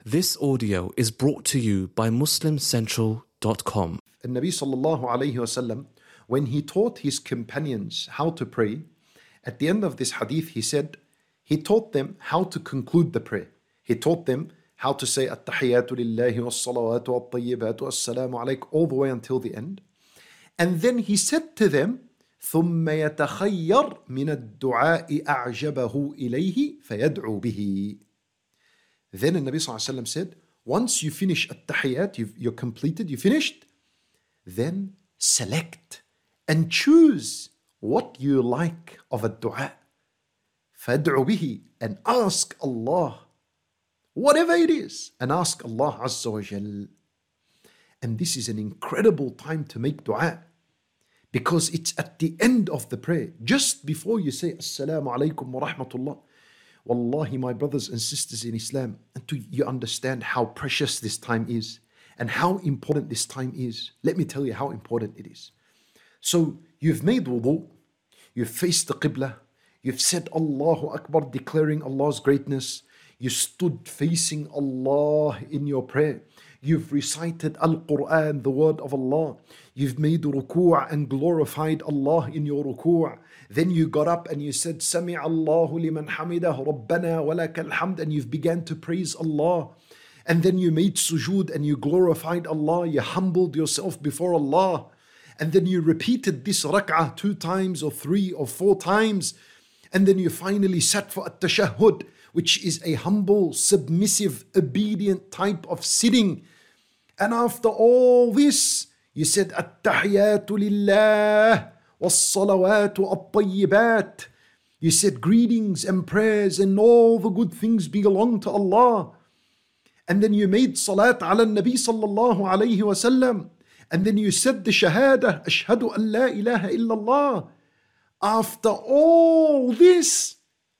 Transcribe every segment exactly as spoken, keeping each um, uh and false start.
This audio is brought to you by Muslim Central dot com. And Nabi sallallahu alayhi wasallam, when he taught his companions how to pray, at the end of this hadith he said, he taught them how to conclude the prayer. He taught them how to say At-Tahiyyatu lillahi was-salawatu wat-tayyibatu was-salamu alayk all the way until the end. And then he said to them, ثُمَّ يَتَخَيَّرْ مِنَ الدُّعَاءِ أَعْجَبَهُ إِلَيْهِ فَيَدْعُو بِهِ. Then the Nabi sallallahu alayhi wa sallam said, once you finish At-Tahiyyat, you've, you're completed, you finished, then select and choose what you like of a dua. فَادْعُ بِهِ, and ask Allah, whatever it is, and ask Allah Azza wa Jal. And this is an incredible time to make dua, because it's at the end of the prayer, just before you say Assalamu alaikum wa rahmatullah. Wallahi, my brothers and sisters in Islam, until you understand how precious this time is and how important this time is, let me tell you how important it is. So you've made wudu, you've faced the Qibla, you've said Allahu Akbar, declaring Allah's greatness, you stood facing Allah in your prayer, you've recited Al-Quran, the word of Allah, you've made ruku' and glorified Allah in your ruku'. Then you got up and you said, Sami' Allahu liman hamidah, Rabbana wa lakal hamd, and you've began to praise Allah. And then you made sujood and you glorified Allah, you humbled yourself before Allah. And then you repeated this rak'ah two times or three or four times. And then you finally sat for at-tashahhud, which is a humble, submissive, obedient type of sitting. And after all this, you said, At-Tahiyyatu lillah, was-salawatu at-tayyibat. You said greetings and prayers and all the good things belong to Allah. And then you made salat ala nabi sallallahu alayhi wa sallam. And then you said the shahada, Ashhadu an la ilaha illallah. After all this,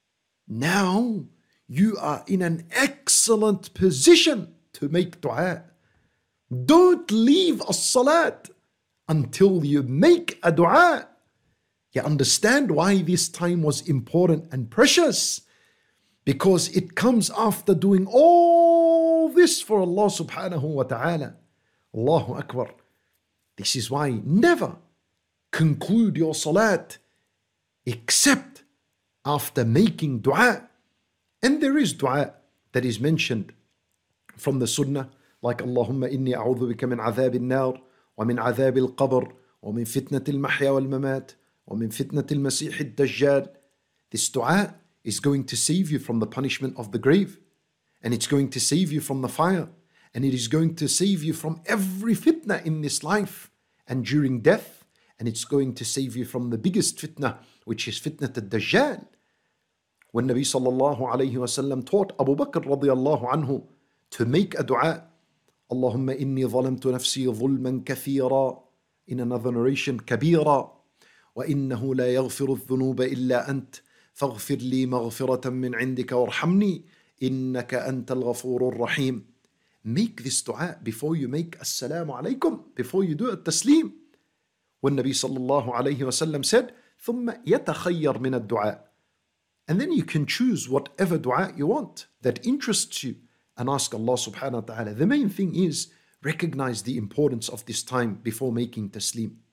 now you are in an excellent position to make dua. Don't leave as-salat until you make a dua. You understand why this time was important and precious? Because it comes after doing all this for Allah subhanahu wa ta'ala. Allahu Akbar. This is why never conclude your salat except after making dua. And there is dua that is mentioned from the sunnah, like Allahumma inni a'udhu bika min adhab al-nar, wa min adhab al-qabr, wa min fitnat al-mahya wal-mamat, wa min fitnat al-masih al-dajjal. This dua is going to save you from the punishment of the grave, and it's going to save you from the fire, and it is going to save you from every fitna in this life and during death, and it's going to save you from the biggest fitna, which is fitnat al-dajjal. When Nabi sallallahu alayhi wa sallam taught Abu Bakr radiyallahu anhu to make a dua, Allahumma inni zalamtu nafsi zulman kathira, in another narration, kabira, wa innahu la yaghfiru dhunuba illa ant, faghfir li maghfiratan min indika warhamni, innaka antal ghafurur rahim. Make this dua before you make assalamu alaykum, before you do it taslim. When Nabi sallallahu alayhi wa sallam said, ثم يتخير من الدعاء. And then you can choose whatever dua you want that interests you and ask Allah subhanahu wa ta'ala. The main thing is recognize the importance of this time before making taslim.